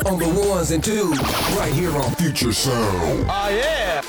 On the ones and twos, right here on Future Sound. Oh yeah!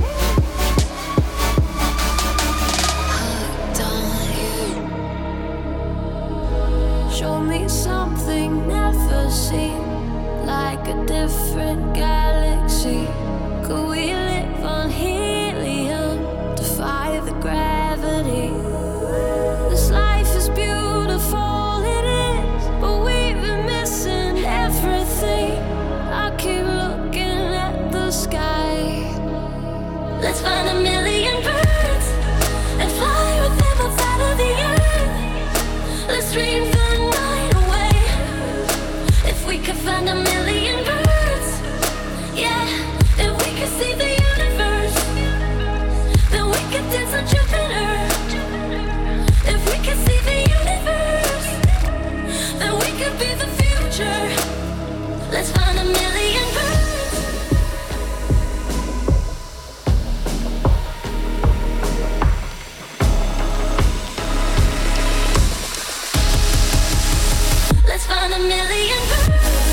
Show me something never seen, like a different galaxy. Could we live on helium, defy the gravity? This life is beautiful, it is, but we've been missing everything. I keep looking at the sky. Let's find a million birds and fly with them outside of the earth. Let's dream the night away. If we could find a million birds, yeah. If we could see the universe, then we could dance on Jupiter. If we could see the universe, then we could be the future. Let's find a million birds. Let's find a million birds.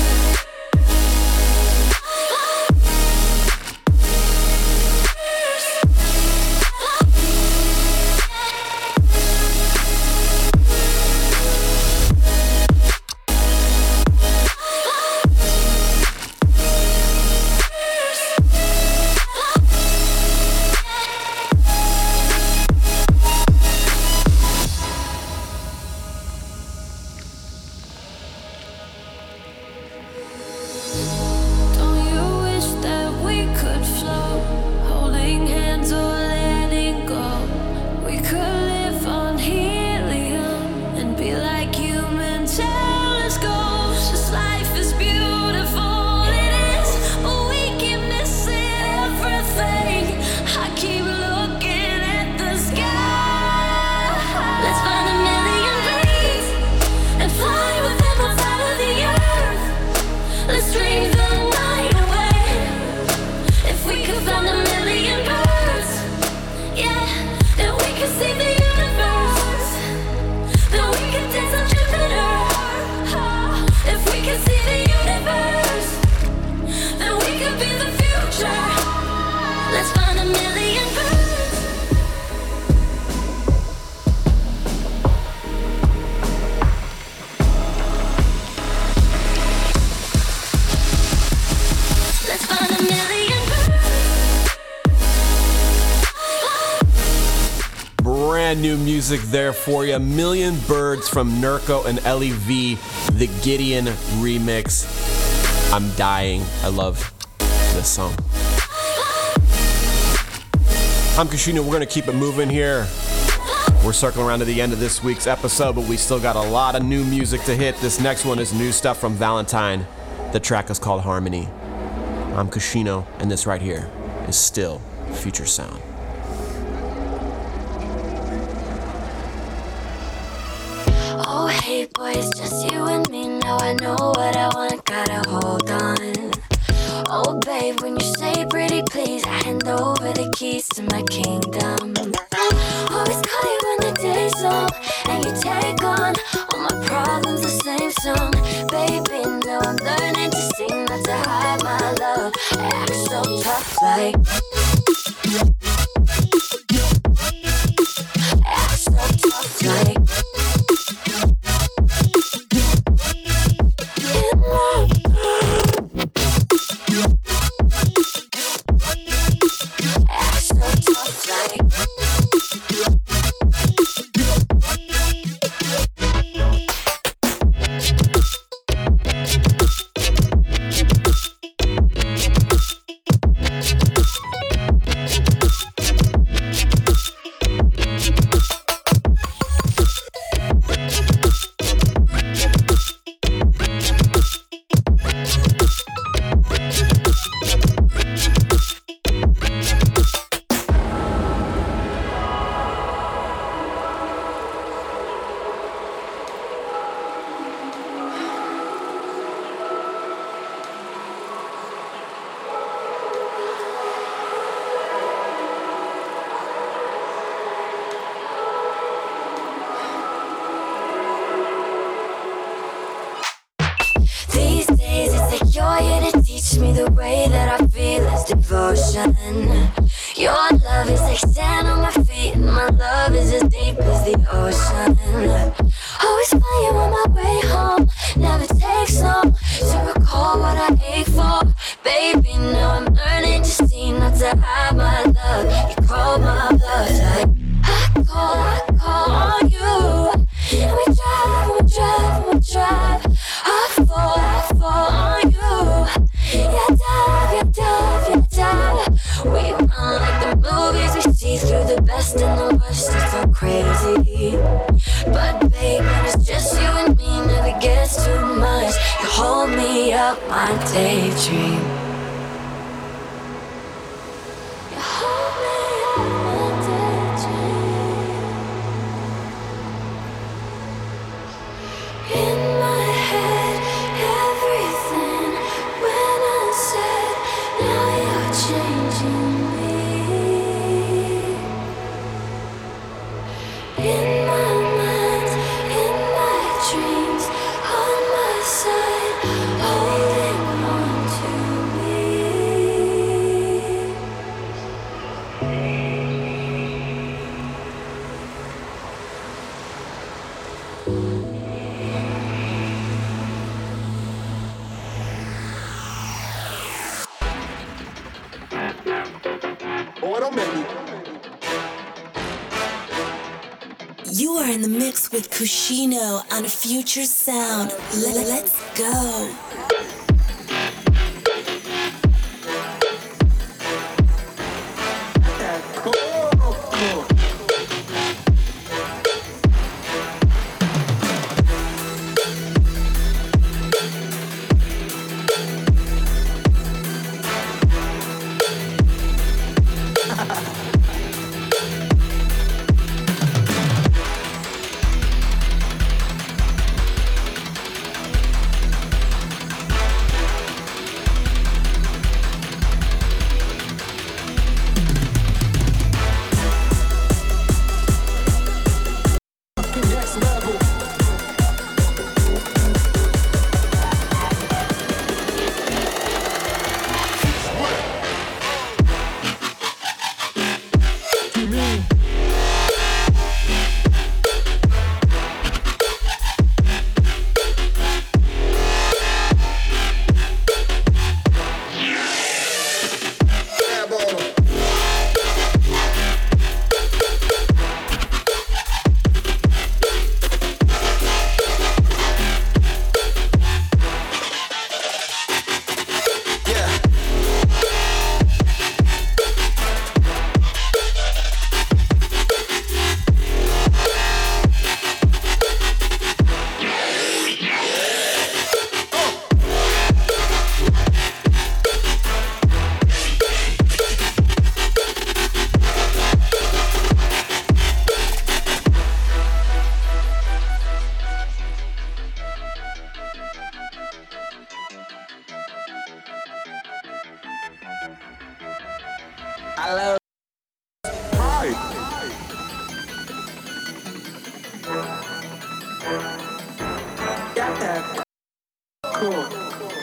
Don't you wish that we could float, holding hands or letting go? We could live on helium and be like human telescopes. This life is beautiful, it is, but we keep missing everything. I keep looking at the sky. Let's find a million birds and fly with them outside of the earth. Let's dream the night away. If we could find a million birds, yeah, then we could see the universe. Then we could dance on Jupiter. If we could see the universe, then we could be the future. Let's find a million birds. Let's find a million birds. Brand new music there for you. Million Birds from Nurko and Ellie V, the Gideon remix. I'm dying. I love this song. I'm Kashino. We're going to keep it moving here. We're circling around to the end of this week's episode, but we still got a lot of new music to hit. This next one is new stuff from Valentine. The track is called Harmony. I'm Kashino, and this right here is still Future Sound. Oh, hey boy, it's just you and me. Now I know what I want, gotta hold on. Oh, babe, when you say pretty please, I hand over the keys to my kingdom. Always call you when the day's long, and you take on all my problems, the same song. Baby, now I'm learning to sing, not to hide my love. I act so tough, like act so tough, like act so tough, like me the way that I feel is devotion. Your love is like sand on my feet, and my love is as deep as the ocean. Always find you on my way home. Never takes long to recall what I ache for. Baby, now I'm learning to see, not to hide my love. You call my bluff like I call on you. And we drive. I fall on you. You dive. We run like the movies we see, through the best and the worst. It's so crazy. But babe, when it's just you and me, never gets too much. You hold me up my daydream. You hold me up my daydream. In my head, everything when I said, now you're changing me. In my mind, in my dreams, on my side, holding on to me. You are in the mix with Kushino on Future Sound. Let's go. Hello. Hi. Got that. Cool.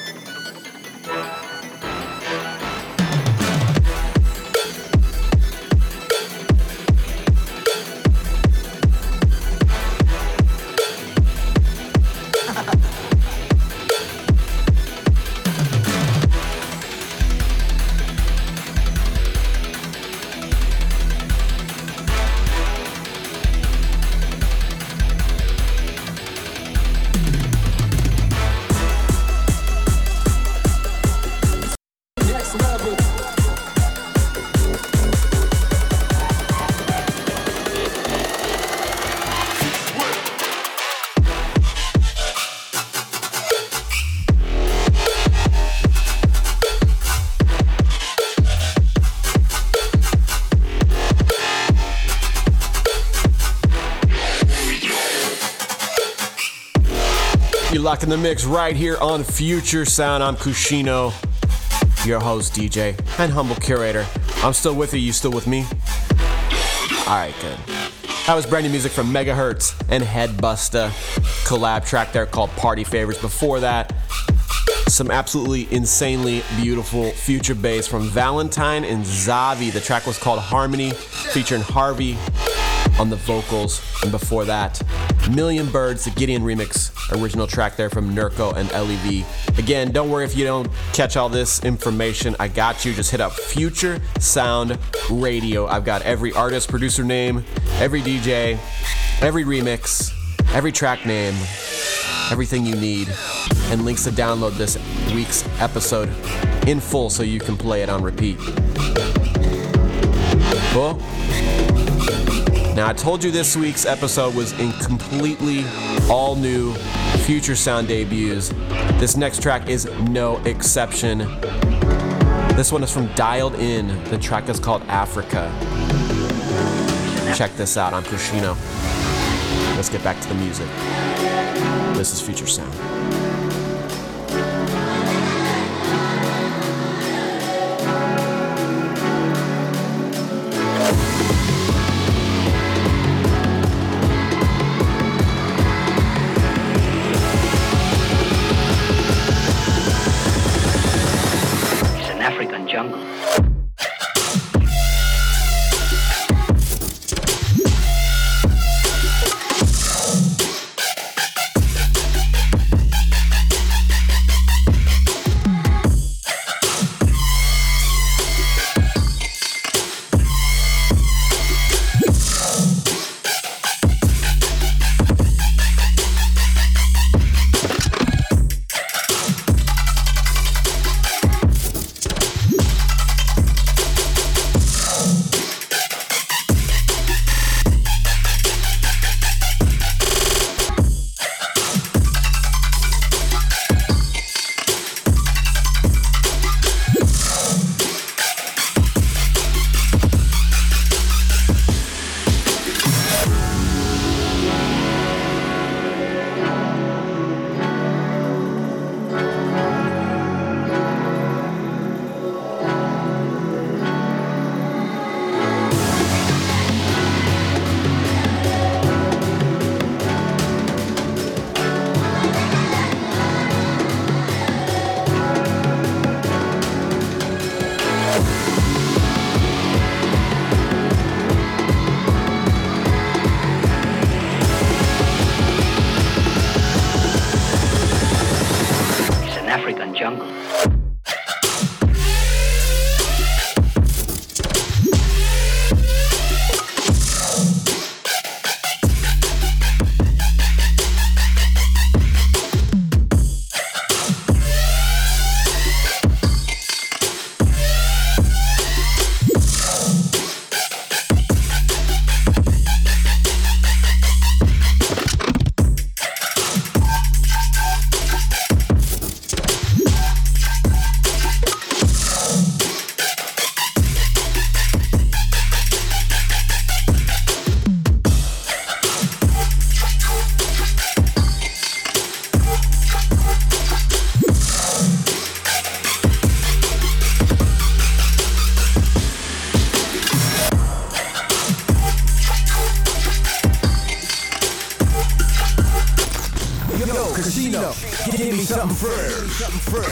You're locked in the mix right here on Future Sound. I'm Kushino, your host, DJ, and humble curator. I'm still with you. You still with me? Alright, good. That was brand new music from Megahertz and Headbuster. Collab track there called Party Favors. Before that, Some absolutely insanely beautiful future bass from Valentine and Xavi. The track was called Harmony, featuring Harvey on the vocals. And before that, Million Birds, the Gideon remix, original track there from Nurko and LEV. Again, don't worry if you don't catch all this information. I got you. Just hit up Future Sound Radio. I've got every artist, producer name, every DJ, every remix, every track name, everything you need, and links to download this week's episode in full so you can play it on repeat. Cool? Now, I told you this week's episode was in completely all new Future Sound debuts. This next track is no exception. This one is from Dialed In. The track is called Africa. Check this out. I'm Kushino. Let's get back to the music. This is Future Sound. Jungle. Jungle. Casino, give me something fresh.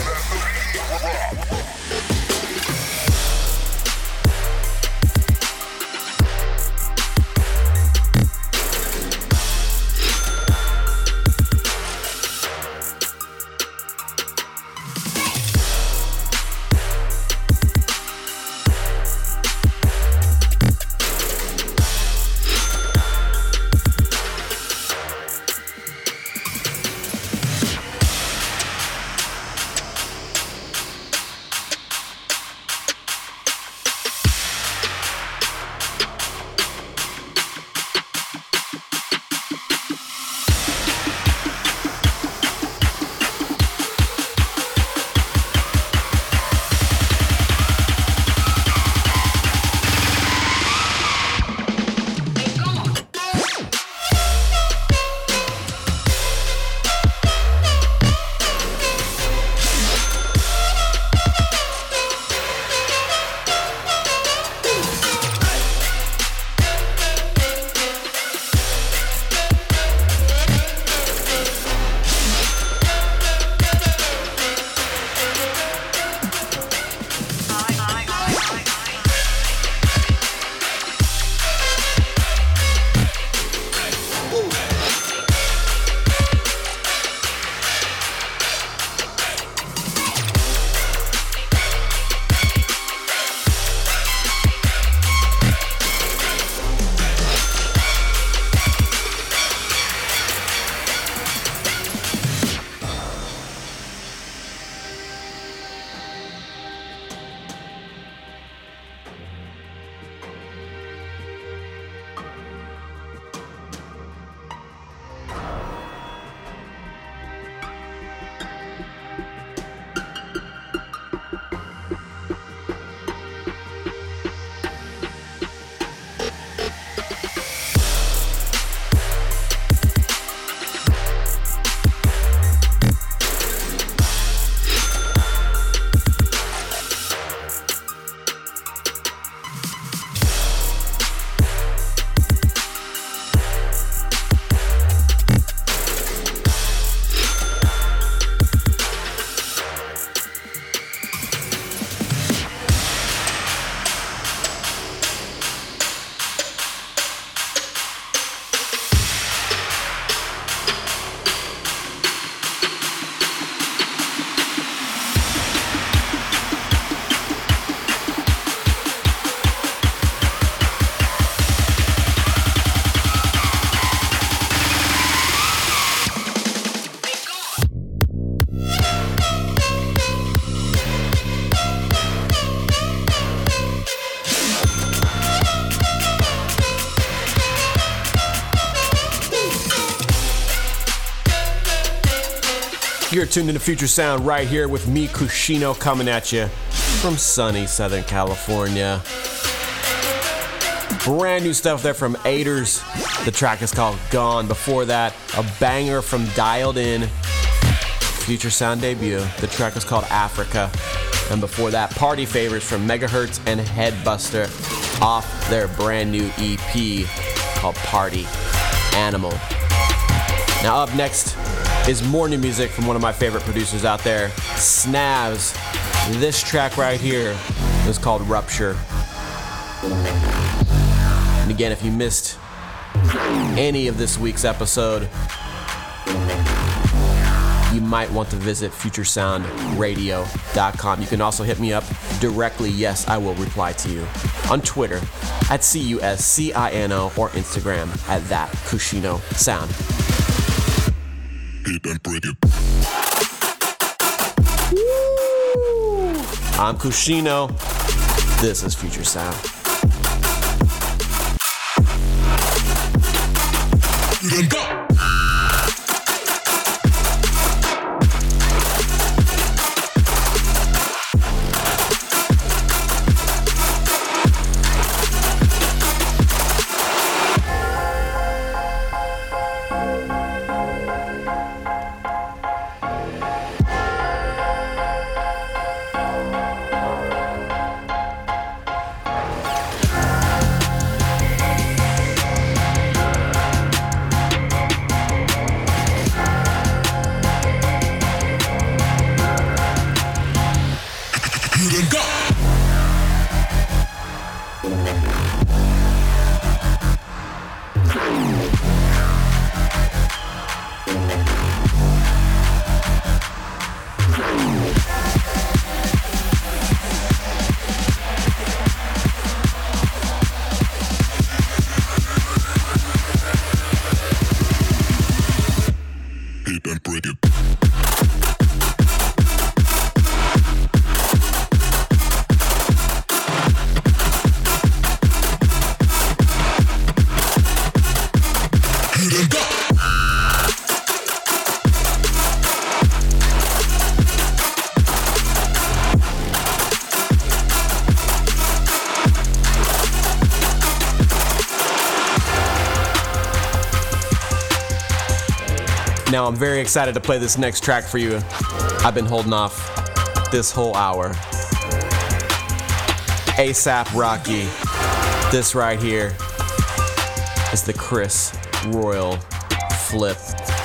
You're tuned into Future Sound right here with me, Kushino, coming at you from sunny Southern California. Brand new stuff there from Aiders. The track is called Gone. Before that, a banger from Dialed In. Future Sound debut. The track is called Africa. And before that, Party Favors from Megahertz and Headbuster off their brand new EP called Party Animal. Now up next is more new music from one of my favorite producers out there, Snavs. This track right here is called Rupture. And again, if you missed any of this week's episode, you might want to visit futuresoundradio.com. You can also hit me up directly. Yes, I will reply to you on Twitter at CUSCINO or Instagram at @ThatKushinoSound. I'm Kushino. This is Future Sound. Go! Now I'm very excited to play this next track for you. I've been holding off this whole hour. A$AP Rocky. This right here is the Chris Royal flip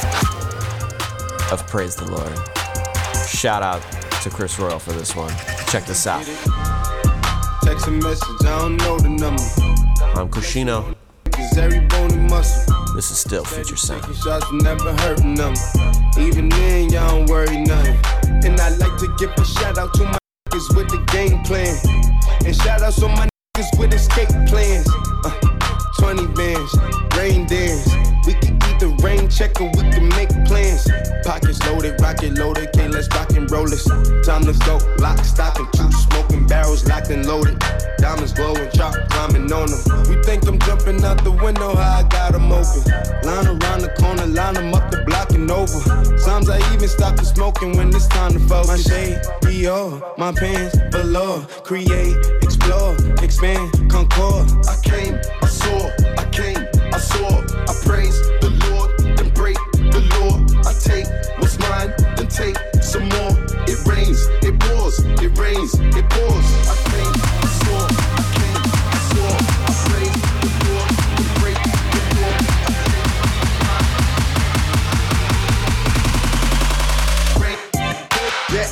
of Praise the Lord. Shout out to Chris Royal for this one. Check this out. Text a message, I don't know the number. I'm Kushino. Cause every bony muscle. This is still Future Sound. Taking shots never hurting them. Even then, y'all don't worry nothing. And I like to give a shout out to my niggas with the game plan. And shout out to my niggas with escape plans. 20 bands, rain dance. We can eat the rain check or we can make plans. Pockets loaded, rocket loaded. Okay, let's rock and roll this. Time to go, lock, stock, and two smoking barrels locked and loaded. Diamonds glowing, chop climbing on them. You think I'm jumping out the window, how I got them open. Line around the corner, line them up the block and over. Sometimes I even stop the smoking when it's time to focus. My shade, Dior, my pants below. Create, explore, expand, concord. I came, I saw, I came, I saw. I praise the Lord, then break the law. I take what's mine, then take some more. It rains, it pours, it rains, it pours. I came, I saw, I came, I saw. I praise the Lord, then break the law. I take break, yeah.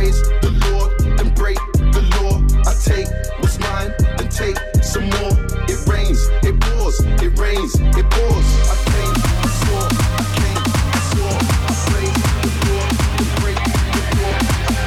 praise the Lord, then break the law. I take what's mine, then take some more. It rains, it pours, it rains, it pours. I came, I saw, I came, I saw. I praise the Lord, then break the law.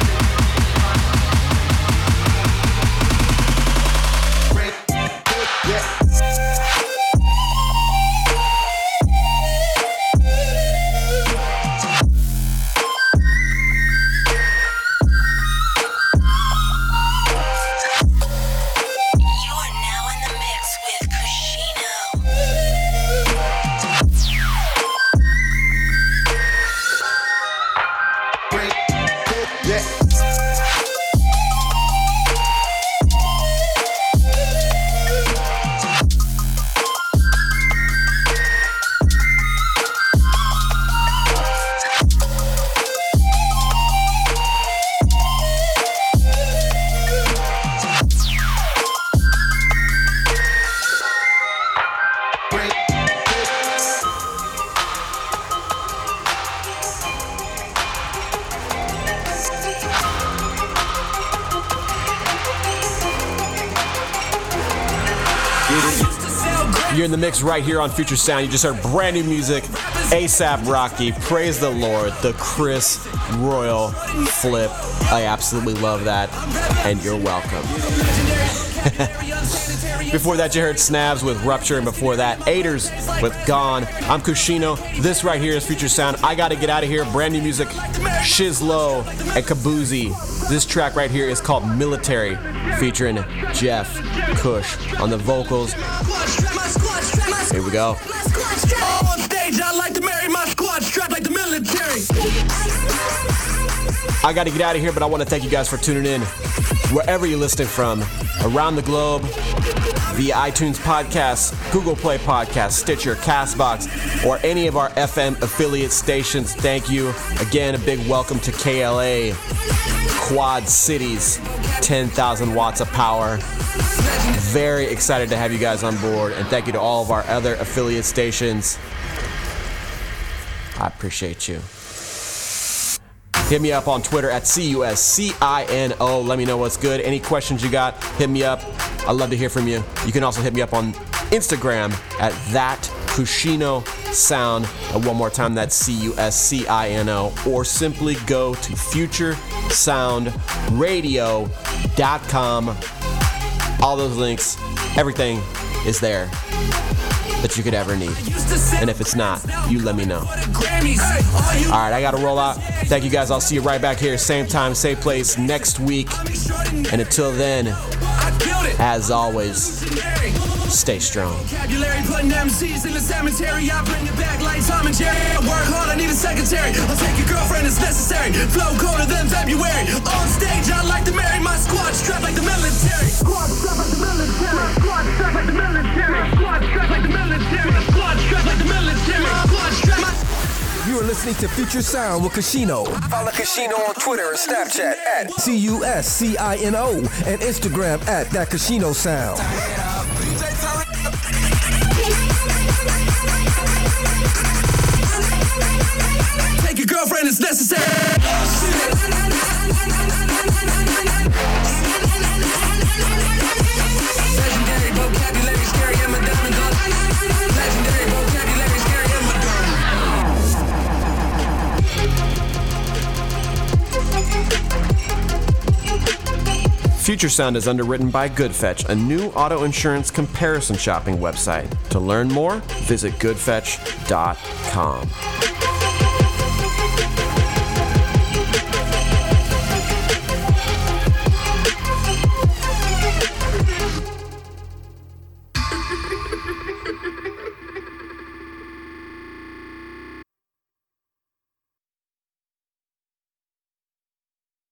You're in the mix right here on Future Sound. You just heard brand new music. A$AP Rocky, Praise the Lord, the Chris Royal flip. I absolutely love that, and you're welcome. Before that, you heard Snabs with Rupture, and before that, Aiders with Gone. I'm Kushino. This right here is Future Sound. I gotta get out of here. Brand new music, Shizlo and Kabuzi. This track right here is called Military, featuring Jeff Kush on the vocals. Here we go. On stage, I like to marry my squad strapped like the military. I got to get out of here, but I want to thank you guys for tuning in. Wherever you're listening from, around the globe, via iTunes Podcasts, Google Play Podcasts, Stitcher, CastBox, or any of our FM affiliate stations, thank you. Again, a big welcome to KLA, Quad Cities, 10,000 watts of power. Very excited to have you guys on board, and thank you to all of our other affiliate stations. I appreciate you. Hit me up on Twitter at CUSCINO. Let me know what's good. Any questions you got, hit me up. I'd love to hear from you. You can also hit me up on Instagram at ThatKushino Sound. And one more time, that's CUSCINO. Or simply go to FutureSoundRadio.com. All those links, everything is there that you could ever need. And if it's not, you let me know. Alright, I gotta roll out. Thank you guys. I'll see you right back here, same time, same place next week. And until then, as always, stay strong. Vocabulary, putting MCs in the cemetery. I bring it back like Tom and Jerry. I work hard, I need a secretary. I'll take your girlfriend, it's necessary. Flow colder than February. On stage, I like to marry my squad strapped like the military. Squad strapped like the military. Squad strapped like the military. Squad strapped like the military. Squad strapped like the military. Squad strapped. You are listening to Future Sound with Kushino. Follow Kushino on Twitter and Snapchat at CUSCINO and Instagram at ThatKushino Sound. Take your girlfriend, it's necessary. Legendary vocabulary, scary and Madonna. Legendary vocabulary, scary and Madonna. Future Sound is underwritten by GoodFetch, a new auto insurance comparison shopping website. To learn more, visit goodfetch.com.